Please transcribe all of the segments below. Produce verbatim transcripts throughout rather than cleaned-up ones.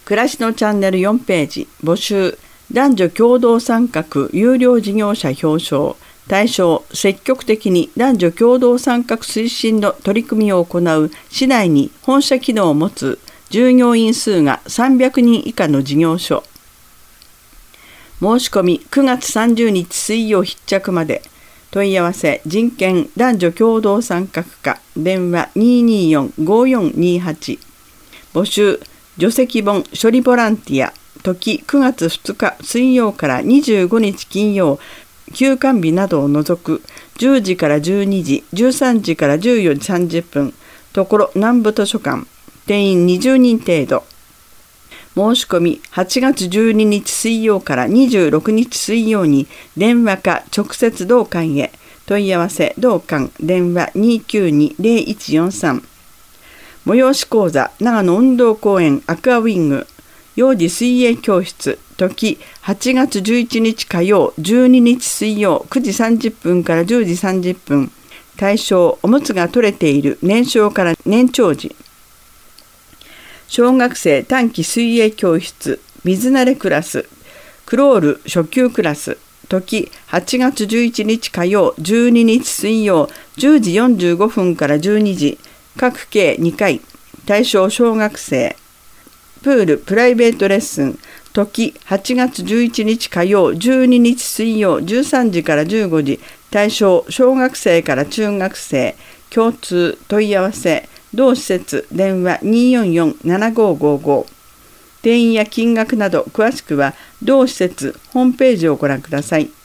暮らしのチャンネルよんページ募集男女共同参画有料事業者表彰対象積極的に男女共同参画推進の取り組みを行う市内に本社機能を持つ従業員数がさんびゃくにん以下の事業所。申し込みくがつさんじゅうにち水曜必着まで。問い合わせ人権男女共同参画課電話 にーにーよん ごーよんにーはち。募集除籍本処理ボランティア時くがつふつか水曜からにじゅうごにち金曜休館日などを除くじゅうじからじゅうにじじゅうさんじからじゅうよじさんじゅっぷんところ南部図書館定員にじゅうにん程度。申し込みはちがつじゅうににち水曜からにじゅうろくにち水曜に電話か直接同館へ。問い合わせ同館電話 にーきゅうに ゼロいちよんさん。催し講座長野運動公園アクアウィング幼児水泳教室時はちがつじゅういちにち火曜じゅうににち水曜くじさんじゅっぷんからじゅうじさんじゅっぷん。対象おむつが取れている年少から年長児。小学生短期水泳教室水慣れクラスクロール初級クラス時はちがつじゅういちにち火曜じゅうににち水曜じゅうじよんじゅうごふんからじゅうにじ各計にかい。対象小学生。プールプライベートレッスン時はちがつじゅういちにち火曜じゅうににち水曜じゅうさんじからじゅうごじ。対象小学生から中学生。共通問い合わせ同施設電話 にーよんよん ななごーごーご。定員や金額など詳しくは同施設ホームページをご覧ください。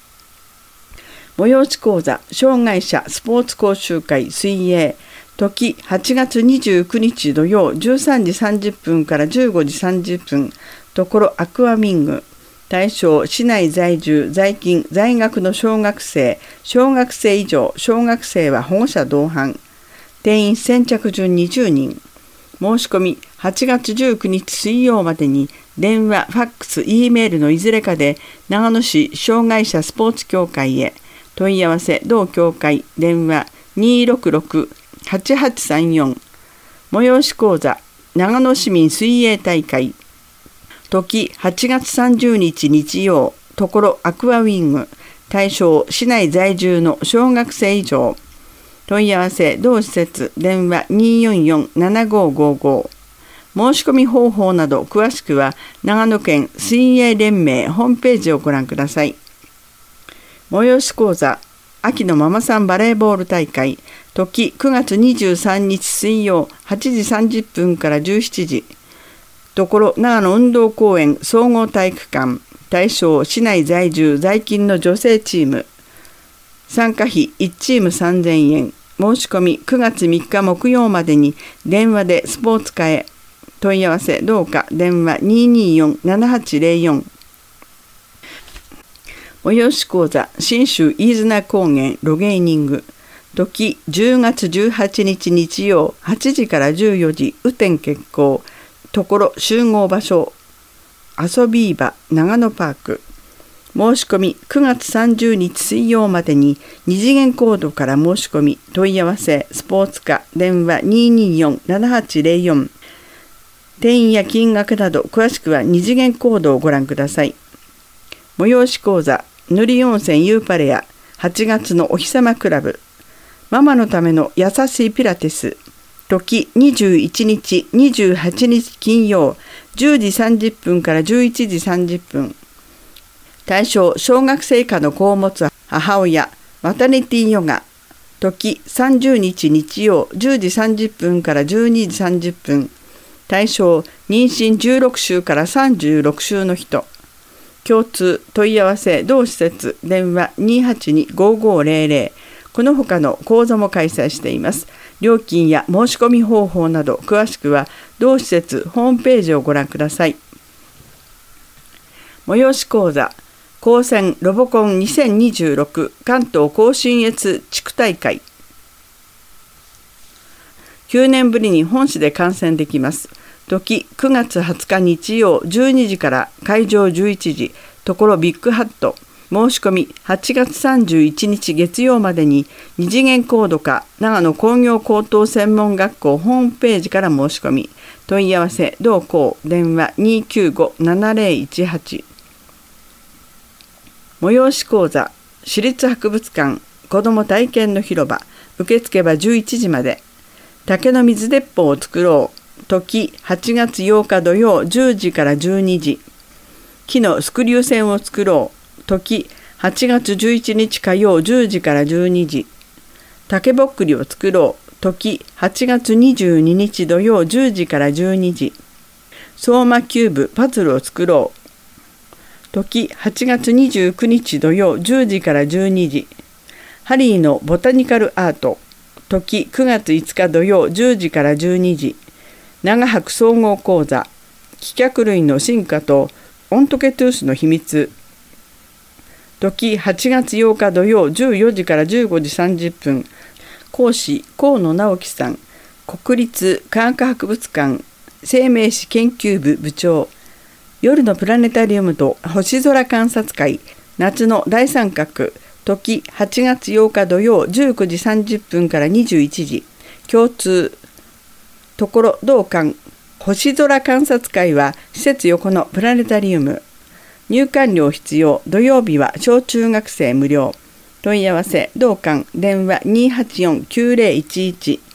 催し講座障害者スポーツ講習会水泳時はちがつにじゅうくにち土曜じゅうさんじさんじゅっぷんからじゅうごじさんじゅっぷんところアクアミング。対象市内在住在勤在学の小学生小学生以上小学生は保護者同伴。定員先着順にじゅうにん。申し込みはちがつじゅうくにち水曜までに電話ファックス E メールのいずれかで長野市障害者スポーツ協会へ。問い合わせ同協会電話 にーろくろく はちはちさんよん。催し講座長野市民水泳大会時はちがつさんじゅうにち日曜ところアクアウィング。対象市内在住の小学生以上。問い合わせ同施設電話 にーよんよん ななごーごーご。申し込み方法など詳しくは長野県水泳連盟ホームページをご覧ください。催し講座秋のママさんバレーボール大会時くがつにじゅうさんにち水曜はちじさんじゅっぷんからじゅうしちじところ長野運動公園総合体育館。対象市内在住在勤の女性チーム。参加費いちチームさんぜんえん。申し込みくがつみっか木曜までに電話でスポーツ課へ。問い合わせどうか電話 にーにーよん ななはちゼロよん。催し講座信州飯綱高原ロゲーニング時じゅうがつじゅうはちにち日曜はちじからじゅうよじ雨天決行ところ集合場所遊び場長野パーク。申し込みくがつさんじゅうにち水曜までに二次元コードから申し込み問い合わせスポーツ課電話 にーにーよん ななはちゼロよん。定員や金額など詳しくは二次元コードをご覧ください。催し講座塗り温泉ユーパレアはちがつのお日様クラブママのための優しいピラティス時にじゅういちにちにじゅうはちにち金曜じゅうじさんじゅっぷんからじゅういちじさんじゅっぷん。対象小学生以下の子を持つ母親マタニティヨガ時さんじゅうにち日曜じゅうじさんじゅっぷんからじゅうにじさんじゅっぷん。対象妊娠じゅうろくしゅうからさんじゅうろくしゅうの人。共通問い合わせ同施設電話 にーはちに ごーごーゼロゼロ。この他の講座も開催しています。料金や申し込み方法など詳しくは同施設ホームページをご覧ください。催し講座高専ロボコンにせんにじゅうろく関東甲信越地区大会きゅうねんぶりに本市で観戦できます。時くがつはつか日曜じゅうにじから会場じゅういちじところビッグハット。申し込みはちがつさんじゅういちにち月曜までに二次元コードか長野工業高等専門学校ホームページから申し込み問い合わせ同行電話 にーきゅうご ななゼロいちはち。催し講座私立博物館子ども体験の広場、受付はじゅういちじまで。竹の水鉄砲を作ろう、時はちがつようか土曜じゅうじからじゅうにじ。木のスクリュー船を作ろう、時はちがつじゅういちにち火曜じゅうじからじゅうにじ。竹ぼっくりを作ろう、時はちがつにじゅうににち土曜じゅうじからじゅうにじ。相馬キューブパズルを作ろう、時はちがつにじゅうくにち土曜じゅうじからじゅうにじ。ハリーのボタニカルアート、時くがついつか土曜じゅうじからじゅうにじ。長博総合講座、気脚類の進化とオントケトゥースの秘密、時はちがつようか土曜じゅうよじからじゅうごじさんじゅっぷん。講師河野直樹さん、国立科学博物館生命史研究部部長。夜のプラネタリウムと星空観察会、夏の大三角、時はちがつようか土曜じゅうくじさんじゅっぷんからにじゅういちじ。共通ところ同館星空観察会は施設横のプラネタリウム。入館料必要、土曜日は小中学生無料。問い合わせ同館電話 にーはちよん きゅうゼロいちいち。